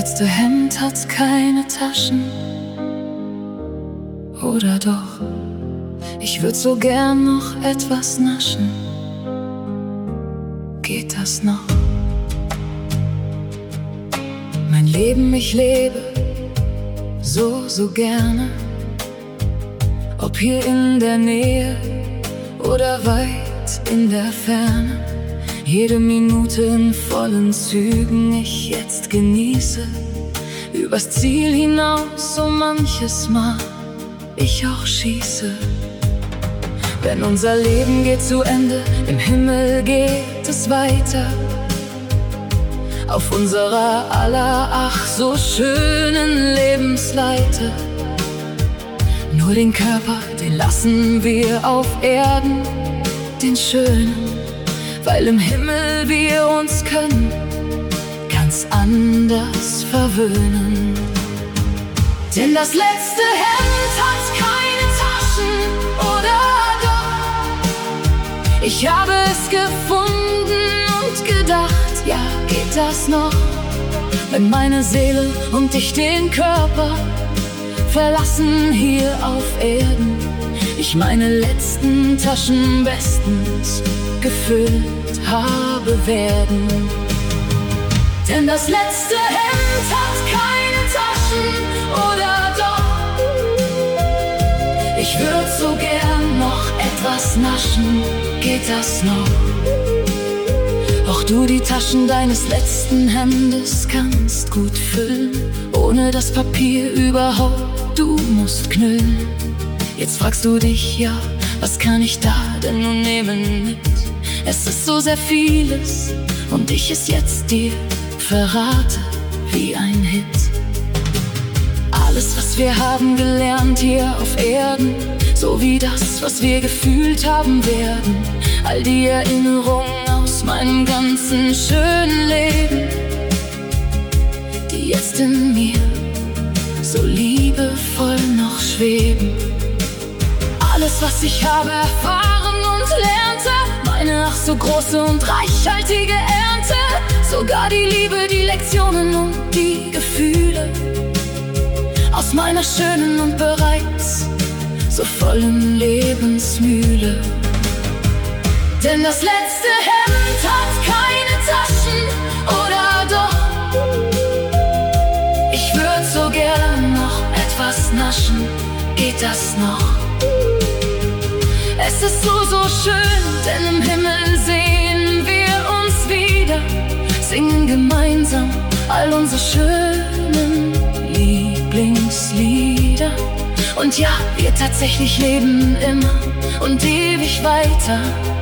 letzte Hemd hat keine Taschen. Oder doch? Ich würd so gern noch etwas naschen. Geht das noch? Mein Leben, ich lebe so gerne. Ob hier in der Nähe oder weit in der Ferne. Jede Minute in vollen Zügen ich jetzt genieße. Übers Ziel hinaus so manches Mal ich auch schieße. Denn unser Leben geht zu Ende, im Himmel geht es weiter. Auf unserer aller ach so schönen Lebensleiter. Nur den Körper, den lassen wir auf Erden, den schönen, weil im Himmel wir uns können ganz anders verwöhnen. Denn das letzte Hemd hat keine Taschen, oder doch? Ich habe es gefunden und gedacht, ja, geht das noch? Wenn meine Seele und ich den Körper verlassen hier auf Erden, ich meine letzten Taschen bestens gefüllt habe werden. Denn das letzte Hemd hat keine Taschen, oder doch? Ich würd so gern noch etwas naschen, geht das noch? Auch du die Taschen deines letzten Hemdes kannst gut füllen, ohne das Papier überhaupt, du musst knüllen. Jetzt fragst du dich, ja, was kann ich da denn nun nehmen mit? Es ist so sehr vieles und ich es jetzt dir verrate wie ein Hit. Alles, was wir haben gelernt hier auf Erden, sowie das, was wir gefühlt haben werden, all die Erinnerungen aus meinem ganzen schönen Leben, die jetzt in mir so liebevoll noch schweben. Alles, was ich habe erfahren und lernte, meine ach so große und reichhaltige Ernte, sogar die Liebe, die Lektionen und die Gefühle aus meiner schönen und bereits so vollen Lebensmühle. Denn das letzte Hemd hat keine Taschen, oder doch? Ich würd so gern noch etwas naschen, geht das noch? Es ist so schön, denn im Himmel sehen wir uns wieder, singen gemeinsam all unsere schönen Lieblingslieder. Und ja, wir tatsächlich leben immer und ewig weiter,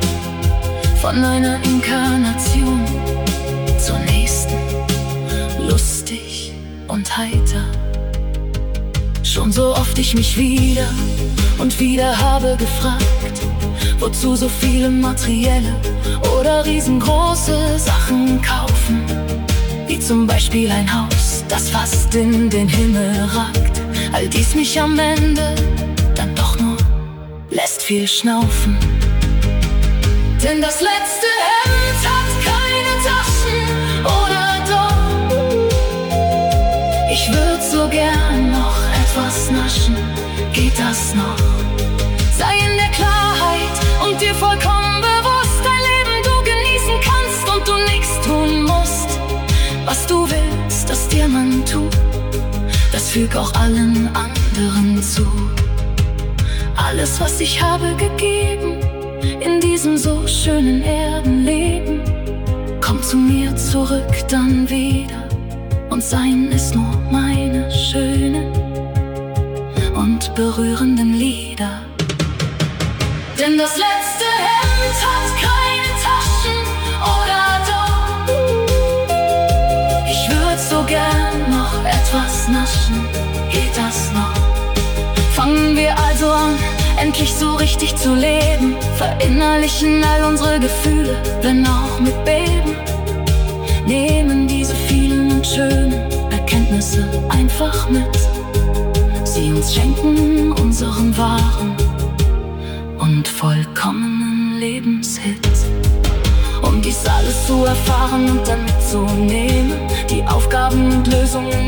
von einer Inkarnation zur nächsten, lustig und heiter. Schon so oft ich mich wieder und wieder habe gefragt, wozu so viele materielle oder riesengroße Sachen kaufen, wie zum Beispiel ein Haus, das fast in den Himmel ragt. All dies mich am Ende dann doch nur lässt viel schnaufen. Denn das letzte Hemd hat keine Taschen, oder doch? Ich würd so gern noch etwas naschen, geht das noch? Sei in der Klarheit und dir vollkommen bewusst, dein Leben du genießen kannst und du nichts tun musst. Was du willst, dass dir man tut, das füg auch allen anderen zu. Alles, was ich habe gegeben in diesem so schönen Erdenleben, kommt zu mir zurück dann wieder, und sein ist nur meine schönen und berührenden Lieder. Denn das letzte Hemd hat keine Taschen, oder doch? Ich würd so gern noch etwas naschen, geht das noch? Fangen wir also an, endlich so richtig zu leben, verinnerlichen all unsere Gefühle, wenn auch mit Beben. Nehmen diese vielen und schönen Erkenntnisse einfach mit, sie uns schenken unseren wahren und vollkommenen Lebenshit. Um dies alles zu erfahren und dann mitzunehmen, die Aufgaben und Lösungen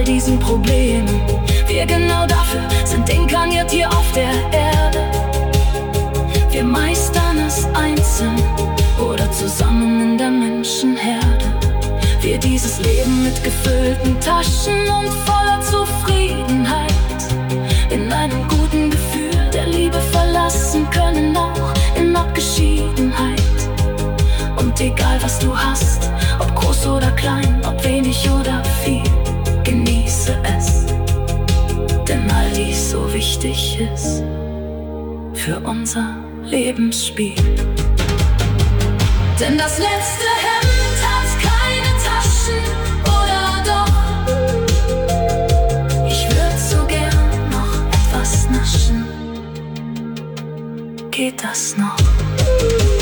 diesen Problemen. Wir genau dafür sind inkarniert hier auf der Erde. Wir meistern es einzeln oder zusammen in der Menschenherde. Wir dieses Leben mit gefüllten Taschen und voller Zufriedenheit in einem guten Gefühl der Liebe verlassen können, auch in Abgeschiedenheit. Und egal was du hast, ob groß oder klein, ob wenig oder viel, genieße es, denn all dies so wichtig ist für unser Lebensspiel. Denn das letzte Hemd hat keine Taschen, oder doch? Ich würd so gern noch etwas naschen. Geht das noch?